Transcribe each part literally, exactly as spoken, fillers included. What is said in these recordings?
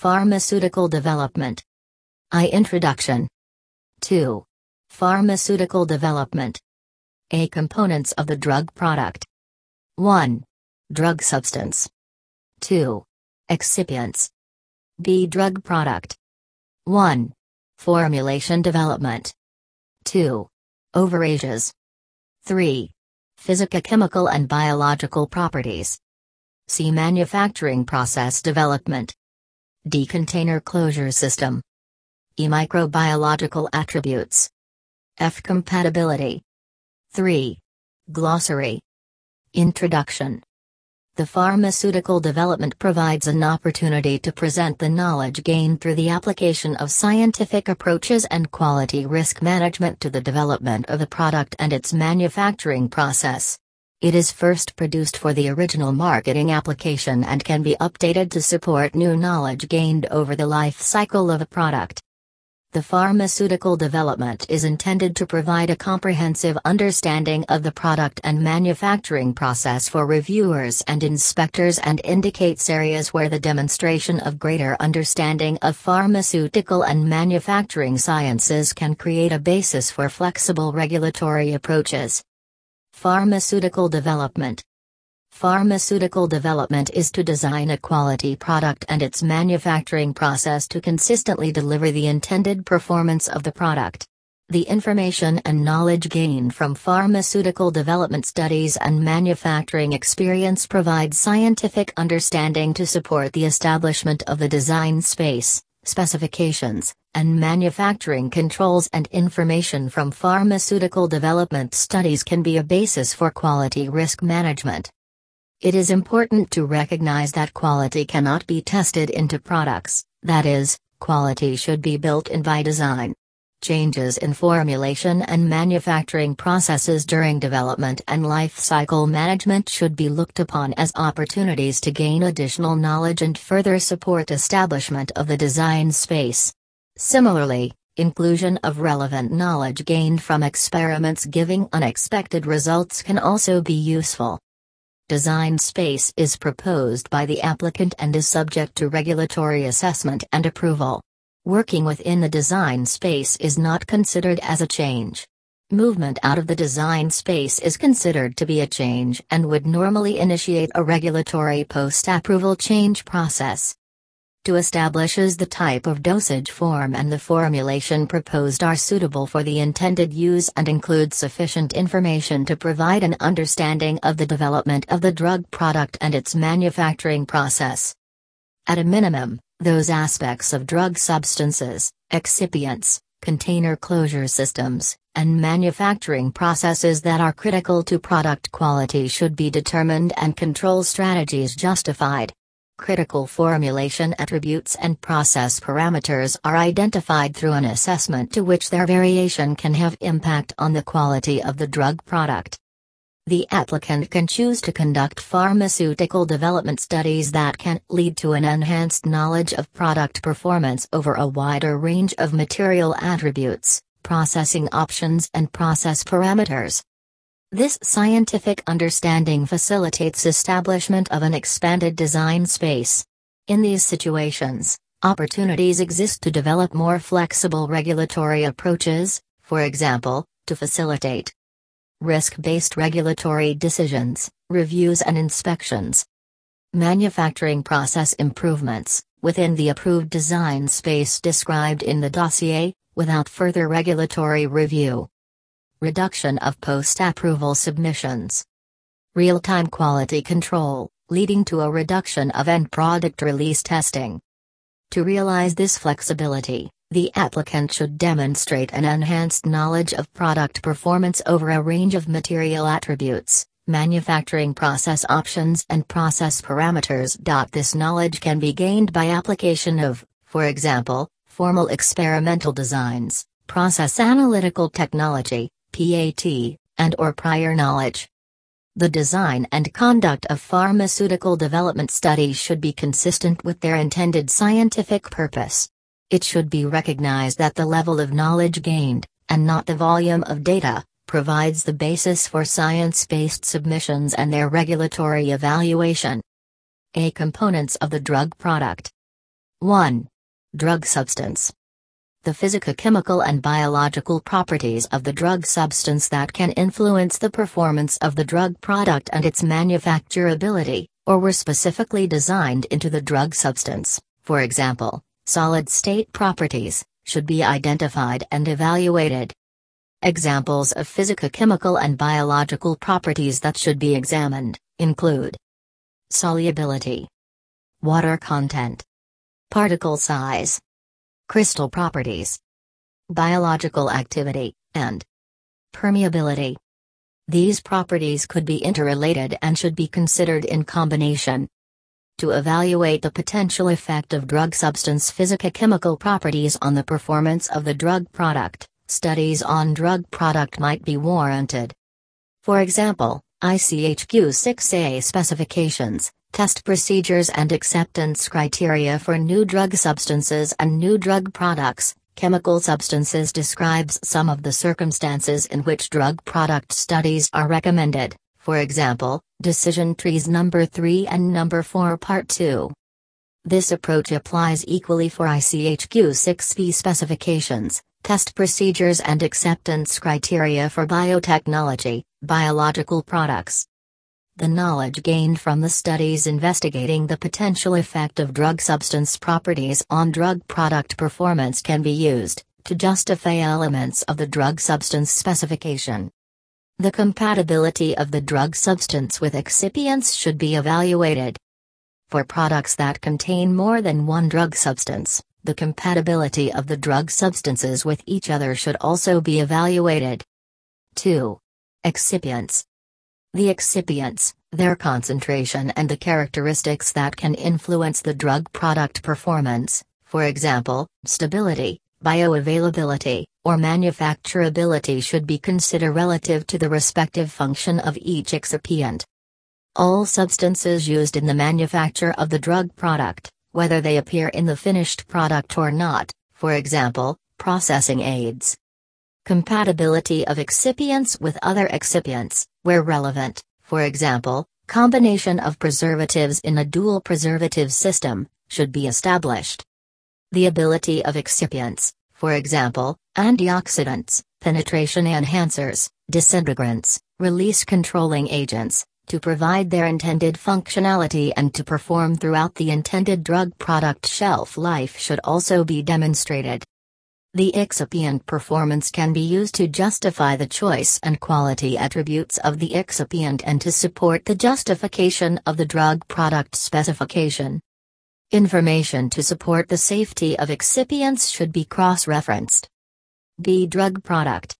Pharmaceutical development. I. Introduction. two. Pharmaceutical development. A. Components of the drug product. one. Drug substance. two. Excipients. B. Drug product. one. Formulation development. two. Overages. three. Physicochemical and biological properties. C. Manufacturing process development. D. Container closure system. E. Microbiological attributes. F. Compatibility. three. Glossary. Introduction. The pharmaceutical development provides an opportunity to present the knowledge gained through the application of scientific approaches and quality risk management to the development of a product and its manufacturing process. It is first produced for the original marketing application and can be updated to support new knowledge gained over the life cycle of a product. The pharmaceutical development is intended to provide a comprehensive understanding of the product and manufacturing process for reviewers and inspectors and indicates areas where the demonstration of greater understanding of pharmaceutical and manufacturing sciences can create a basis for flexible regulatory approaches. Pharmaceutical development. Pharmaceutical development is to design a quality product and its manufacturing process to consistently deliver the intended performance of the product. The information and knowledge gained from pharmaceutical development studies and manufacturing experience provide scientific understanding to support the establishment of the design space, specifications, and manufacturing controls, and information from pharmaceutical development studies can be a basis for quality risk management. It is important to recognize that quality cannot be tested into products, that is, quality should be built in by design. Changes in formulation and manufacturing processes during development and life cycle management should be looked upon as opportunities to gain additional knowledge and further support establishment of the design space. Similarly, inclusion of relevant knowledge gained from experiments giving unexpected results can also be useful. Design space is proposed by the applicant and is subject to regulatory assessment and approval. Working within the design space is not considered as a change. Movement out of the design space is considered to be a change and would normally initiate a regulatory post-approval change process. To establishes the type of dosage form and the formulation proposed are suitable for the intended use and include sufficient information to provide an understanding of the development of the drug product and its manufacturing process. At a minimum, those aspects of drug substances, excipients, container closure systems, and manufacturing processes that are critical to product quality should be determined and control strategies justified. Critical formulation attributes and process parameters are identified through an assessment to which their variation can have impact on the quality of the drug product. The applicant can choose to conduct pharmaceutical development studies that can lead to an enhanced knowledge of product performance over a wider range of material attributes, processing options, and process parameters. This scientific understanding facilitates establishment of an expanded design space. In these situations, opportunities exist to develop more flexible regulatory approaches, for example, to facilitate risk-based regulatory decisions, reviews and inspections. Manufacturing process improvements, within the approved design space described in the dossier, without further regulatory review. Reduction of post-approval submissions. Real-time quality control, leading to a reduction of end product release testing. To realize this flexibility, the applicant should demonstrate an enhanced knowledge of product performance over a range of material attributes, manufacturing process options and process parameters. This knowledge can be gained by application of, for example, formal experimental designs, process analytical technology, P A T, and or prior knowledge. The design and conduct of pharmaceutical development studies should be consistent with their intended scientific purpose. It should be recognized that the level of knowledge gained, and not the volume of data, provides the basis for science-based submissions and their regulatory evaluation. A. Components of the drug product. one. Drug substance. The physicochemical and biological properties of the drug substance that can influence the performance of the drug product and its manufacturability, or were specifically designed into the drug substance, for example, solid-state properties, should be identified and evaluated. Examples of physicochemical and biological properties that should be examined include solubility, water content, particle size, crystal properties, biological activity, and permeability. These properties could be interrelated and should be considered in combination. To evaluate the potential effect of drug substance physicochemical properties on the performance of the drug product, studies on drug product might be warranted. For example, I C H Q six A specifications, test procedures and acceptance criteria for new drug substances and new drug products. Chemical substances describes some of the circumstances in which drug product studies are recommended, for example, Decision Trees number three and number four Part two. This approach applies equally for I C H Q six B specifications, test procedures and acceptance criteria for biotechnology, biological products. The knowledge gained from the studies investigating the potential effect of drug substance properties on drug product performance can be used to justify elements of the drug substance specification. The compatibility of the drug substance with excipients should be evaluated. For products that contain more than one drug substance, the compatibility of the drug substances with each other should also be evaluated. two. Excipients. The excipients, their concentration and the characteristics that can influence the drug product performance, for example, stability, bioavailability, or manufacturability, should be considered relative to the respective function of each excipient. All substances used in the manufacture of the drug product, whether they appear in the finished product or not, for example, processing aids. Compatibility of excipients with other excipients, where relevant, for example, combination of preservatives in a dual preservative system, should be established. The ability of excipients, for example, antioxidants, penetration enhancers, disintegrants, release controlling agents, to provide their intended functionality and to perform throughout the intended drug product shelf life should also be demonstrated. The excipient performance can be used to justify the choice and quality attributes of the excipient and to support the justification of the drug product specification. Information to support the safety of excipients should be cross-referenced. B. Drug product.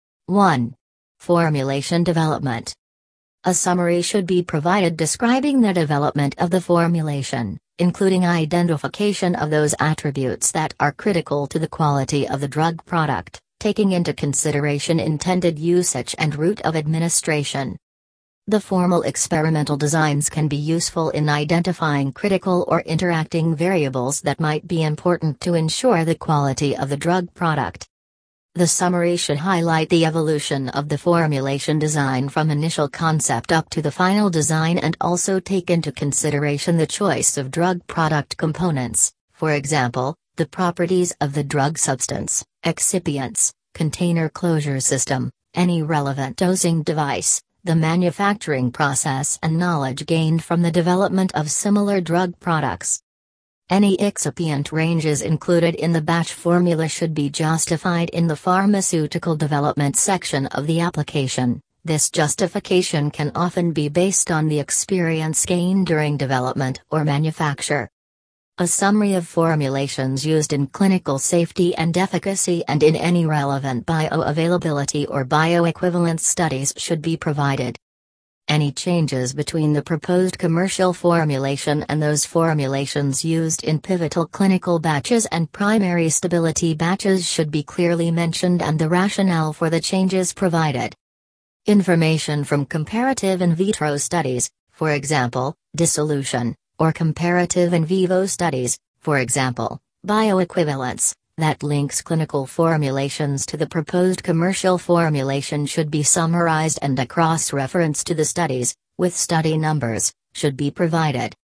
one. Formulation development. A summary should be provided describing the development of the formulation, including identification of those attributes that are critical to the quality of the drug product, taking into consideration intended usage and route of administration. The formal experimental designs can be useful in identifying critical or interacting variables that might be important to ensure the quality of the drug product. The summary should highlight the evolution of the formulation design from initial concept up to the final design and also take into consideration the choice of drug product components, for example, the properties of the drug substance, excipients, container closure system, any relevant dosing device, the manufacturing process and knowledge gained from the development of similar drug products. Any excipient ranges included in the batch formula should be justified in the pharmaceutical development section of the application. This justification can often be based on the experience gained during development or manufacture. A summary of formulations used in clinical safety and efficacy and in any relevant bioavailability or bioequivalence studies should be provided. Any changes between the proposed commercial formulation and those formulations used in pivotal clinical batches and primary stability batches should be clearly mentioned and the rationale for the changes provided. Information from comparative in vitro studies, for example, dissolution, or comparative in vivo studies, for example, bioequivalence, that links clinical formulations to the proposed commercial formulation should be summarized and a cross-reference to the studies, with study numbers, should be provided.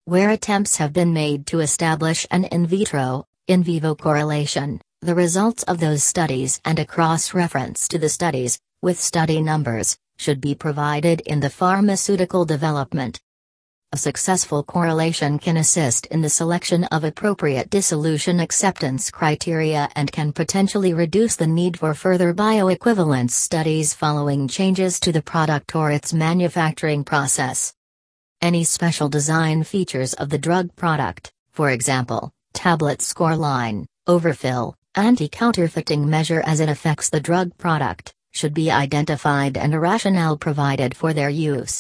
Where attempts have been made to establish an in vitro, in vivo correlation, the results of those studies and a cross-reference to the studies, with study numbers, should be provided in the pharmaceutical development. A successful correlation can assist in the selection of appropriate dissolution acceptance criteria and can potentially reduce the need for further bioequivalence studies following changes to the product or its manufacturing process. Any special design features of the drug product, for example, tablet score line, overfill, anti-counterfeiting measure as it affects the drug product, should be identified and a rationale provided for their use.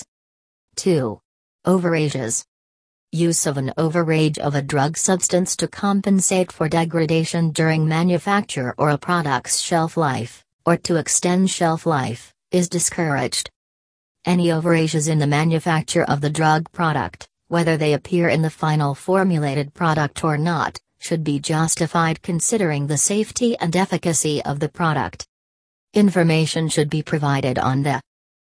two. Overages. Use of an overage of a drug substance to compensate for degradation during manufacture or a product's shelf life, or to extend shelf life, is discouraged. Any overages in the manufacture of the drug product, whether they appear in the final formulated product or not, should be justified considering the safety and efficacy of the product. Information should be provided on the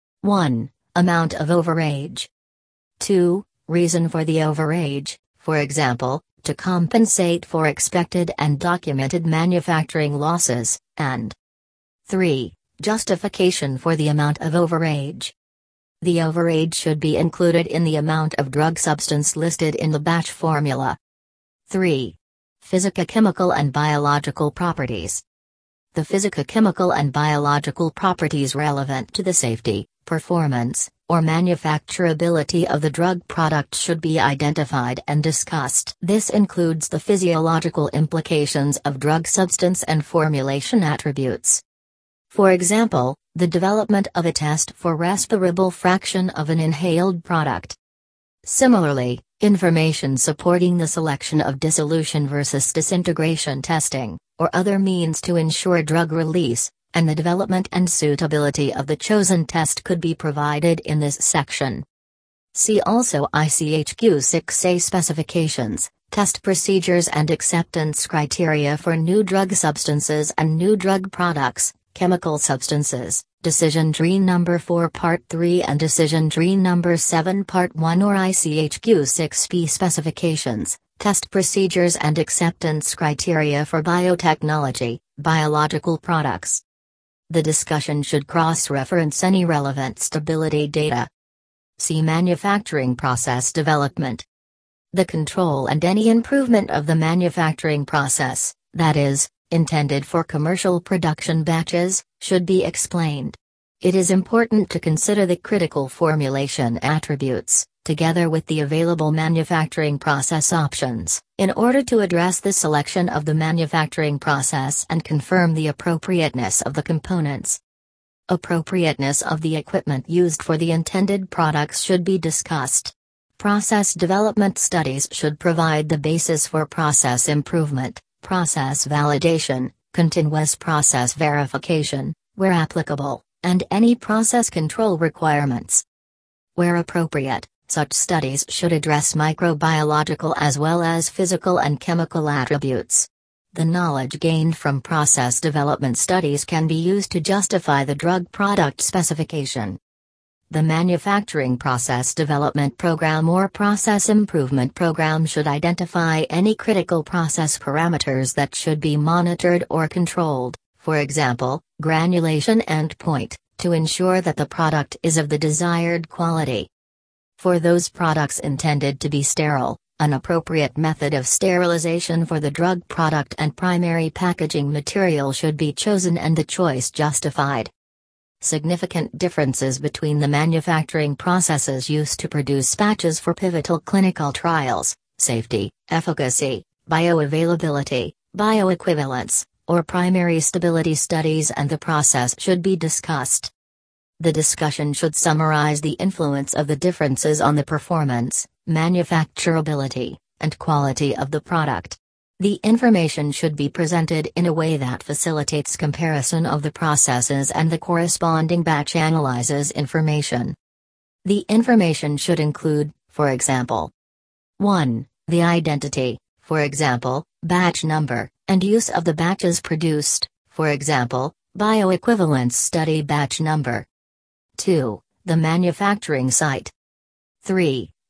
one. Amount of overage. two. Reason for the overage, for example, to compensate for expected and documented manufacturing losses, and three. Justification for the amount of overage. The overage should be included in the amount of drug substance listed in the batch formula. three. Physicochemical and biological properties. The physicochemical and biological properties relevant to the safety, performance, or manufacturability of the drug product should be identified and discussed. This includes the physiological implications of drug substance and formulation attributes. For example, the development of a test for respirable fraction of an inhaled product. Similarly, information supporting the selection of dissolution versus disintegration testing, or other means to ensure drug release, and the development and suitability of the chosen test could be provided in this section. See also I C H Q six A specifications, test procedures and acceptance criteria for new drug substances and new drug products, chemical substances, Decision Tree Number four Part three and Decision Tree Number seven Part one or I C H Q six P specifications, test procedures and acceptance criteria for biotechnology, biological products. The discussion should cross-reference any relevant stability data. See manufacturing process development. The control and any improvement of the manufacturing process, that is, intended for commercial production batches, should be explained. It is important to consider the critical formulation attributes, together with the available manufacturing process options, in order to address the selection of the manufacturing process and confirm the appropriateness of the components. Appropriateness of the equipment used for the intended products should be discussed. Process development studies should provide the basis for process improvement, process validation, continuous process verification, where applicable, and any process control requirements. Where appropriate, such studies should address microbiological as well as physical and chemical attributes. The knowledge gained from process development studies can be used to justify the drug product specification. The manufacturing process development program or process improvement program should identify any critical process parameters that should be monitored or controlled, for example, granulation endpoint, to ensure that the product is of the desired quality. For those products intended to be sterile, an appropriate method of sterilization for the drug product and primary packaging material should be chosen and the choice justified. Significant differences between the manufacturing processes used to produce batches for pivotal clinical trials, safety, efficacy, bioavailability, bioequivalence, or primary stability studies and the process should be discussed. The discussion should summarize the influence of the differences on the performance, manufacturability, and quality of the product. The information should be presented in a way that facilitates comparison of the processes and the corresponding batch analyzes information. The information should include, for example, one. The identity, for example, batch number, and use of the batches produced, for example, bioequivalence study batch number. two. The manufacturing site. three.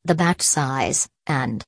the batch size, and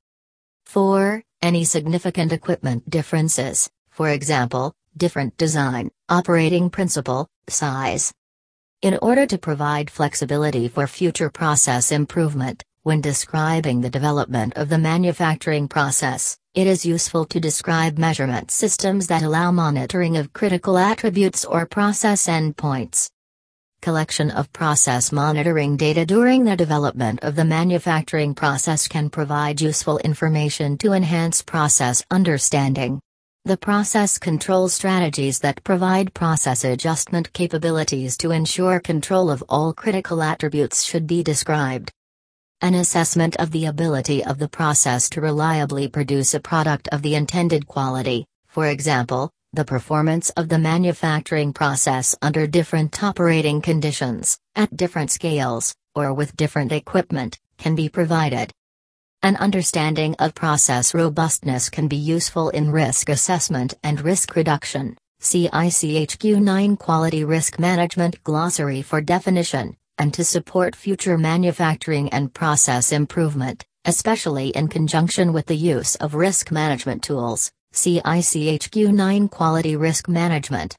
four. Any significant equipment differences, for example, different design, operating principle, size. In order to provide flexibility for future process improvement, when describing the development of the manufacturing process, it is useful to describe measurement systems that allow monitoring of critical attributes or process endpoints. Collection of process monitoring data during the development of the manufacturing process can provide useful information to enhance process understanding. The process control strategies that provide process adjustment capabilities to ensure control of all critical attributes should be described. An assessment of the ability of the process to reliably produce a product of the intended quality, for example, the performance of the manufacturing process under different operating conditions, at different scales, or with different equipment, can be provided. An understanding of process robustness can be useful in risk assessment and risk reduction. See I C H Q nine Quality Risk Management Glossary for definition, and to support future manufacturing and process improvement, especially in conjunction with the use of risk management tools. See I C H Q nine Quality Risk Management.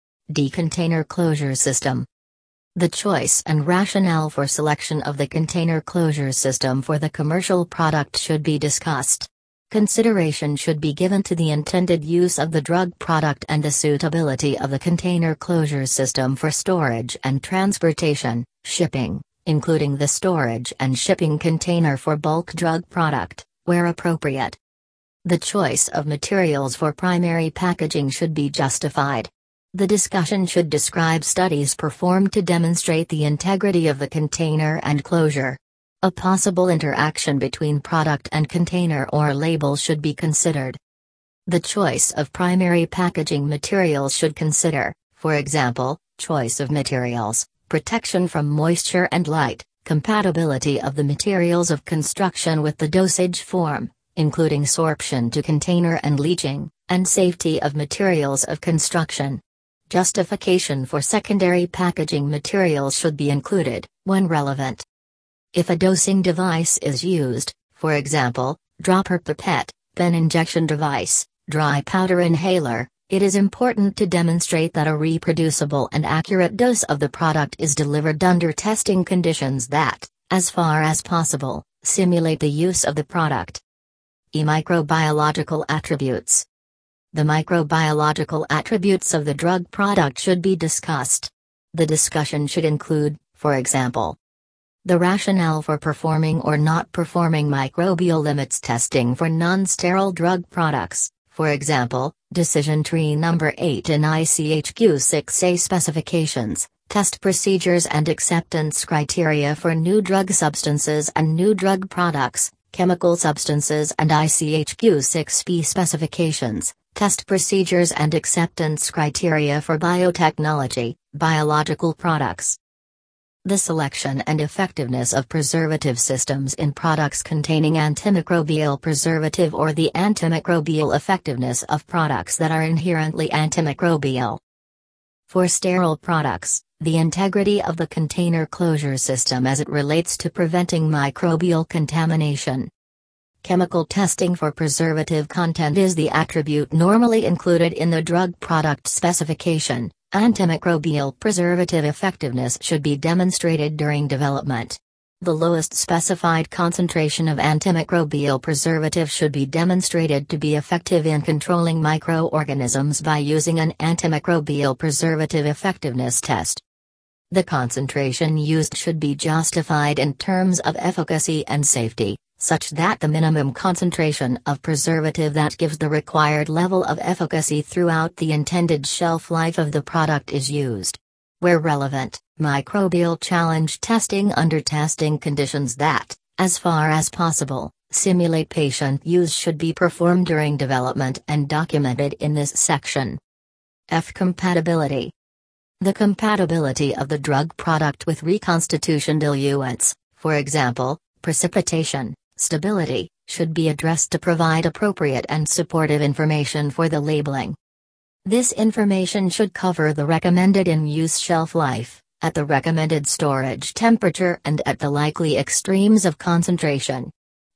D. Container Closure System. The choice and rationale for selection of the container closure system for the commercial product should be discussed. Consideration should be given to the intended use of the drug product and the suitability of the container closure system for storage and transportation, shipping, including the storage and shipping container for bulk drug product, where appropriate. The choice of materials for primary packaging should be justified. The discussion should describe studies performed to demonstrate the integrity of the container and closure. A possible interaction between product and container or label should be considered. The choice of primary packaging materials should consider, for example, choice of materials, protection from moisture and light, compatibility of the materials of construction with the dosage form, including sorption to container and leaching, and safety of materials of construction. Justification for secondary packaging materials should be included, when relevant. If a dosing device is used, for example, dropper pipette, pen injection device, dry powder inhaler, it is important to demonstrate that a reproducible and accurate dose of the product is delivered under testing conditions that, as far as possible, simulate the use of the product. E. Microbiological attributes. The microbiological attributes of the drug product should be discussed. The discussion should include, for example, the rationale for performing or not performing microbial limits testing for non-sterile drug products, for example, Decision Tree Number eight in I C H Q six A specifications, test procedures and acceptance criteria for new drug substances and new drug products, chemical substances and I C H Q six B specifications, test procedures and acceptance criteria for biotechnology, biological products. The selection and effectiveness of preservative systems in products containing antimicrobial preservative or the antimicrobial effectiveness of products that are inherently antimicrobial. For sterile products, the integrity of the container closure system as it relates to preventing microbial contamination. Chemical testing for preservative content is the attribute normally included in the drug product specification. Antimicrobial preservative effectiveness should be demonstrated during development. The lowest specified concentration of antimicrobial preservative should be demonstrated to be effective in controlling microorganisms by using an antimicrobial preservative effectiveness test. The concentration used should be justified in terms of efficacy and safety, such that the minimum concentration of preservative that gives the required level of efficacy throughout the intended shelf life of the product is used. Where relevant, microbial challenge testing under testing conditions that, as far as possible, simulate patient use should be performed during development and documented in this section. F. Compatibility. The compatibility of the drug product with reconstitution diluents, for example, precipitation, stability, should be addressed to provide appropriate and supportive information for the labeling. This information should cover the recommended in-use shelf life, at the recommended storage temperature and at the likely extremes of concentration,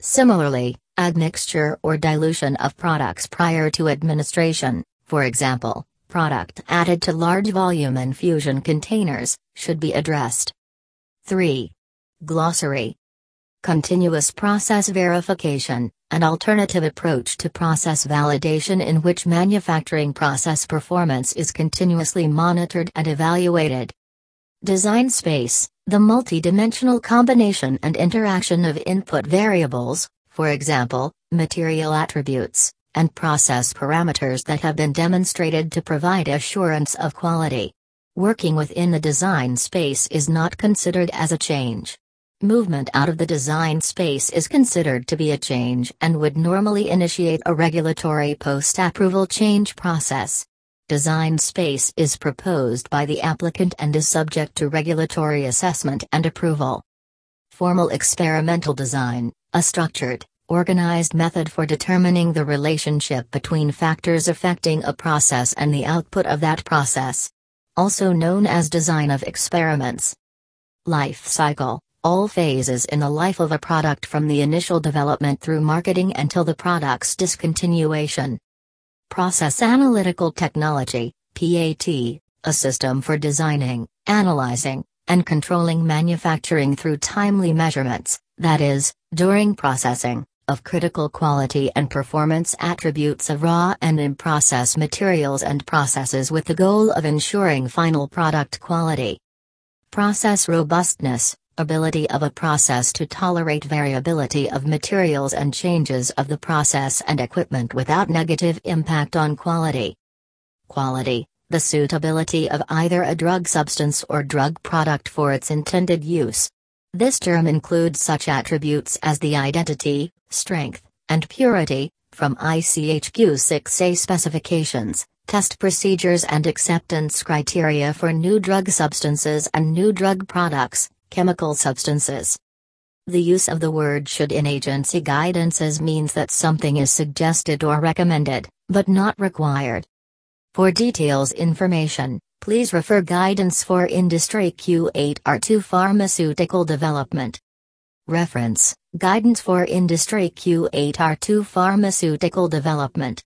Similarly, admixture or dilution of products prior to administration, for example, product added to large volume infusion containers, should be addressed. three. Glossary. Continuous process verification, an alternative approach to process validation in which manufacturing process performance is continuously monitored and evaluated. Design space, the multi-dimensional combination and interaction of input variables, for example, material attributes, and process parameters that have been demonstrated to provide assurance of quality. Working within the design space is not considered as a change. Movement out of the design space is considered to be a change and would normally initiate a regulatory post-approval change process. Design space is proposed by the applicant and is subject to regulatory assessment and approval. Formal experimental design, a structured, organized method for determining the relationship between factors affecting a process and the output of that process. Also known as design of experiments. Life cycle, all phases in the life of a product from the initial development through marketing until the product's discontinuation. Process Analytical Technology, P A T, a system for designing, analyzing, and controlling manufacturing through timely measurements, that is, during processing, of critical quality and performance attributes of raw and in-process materials and processes with the goal of ensuring final product quality. Process robustness, ability of a process to tolerate variability of materials and changes of the process and equipment without negative impact on quality. Quality, the suitability of either a drug substance or drug product for its intended use. This term includes such attributes as the identity, strength, and purity, from I C H Q six A specifications, test procedures and acceptance criteria for new drug substances and new drug products, chemical substances. The use of the word should in agency guidances means that something is suggested or recommended, but not required. For details information, please refer Guidance for Industry Q eight R two Pharmaceutical Development. Reference, Guidance for Industry Q eight R two Pharmaceutical Development.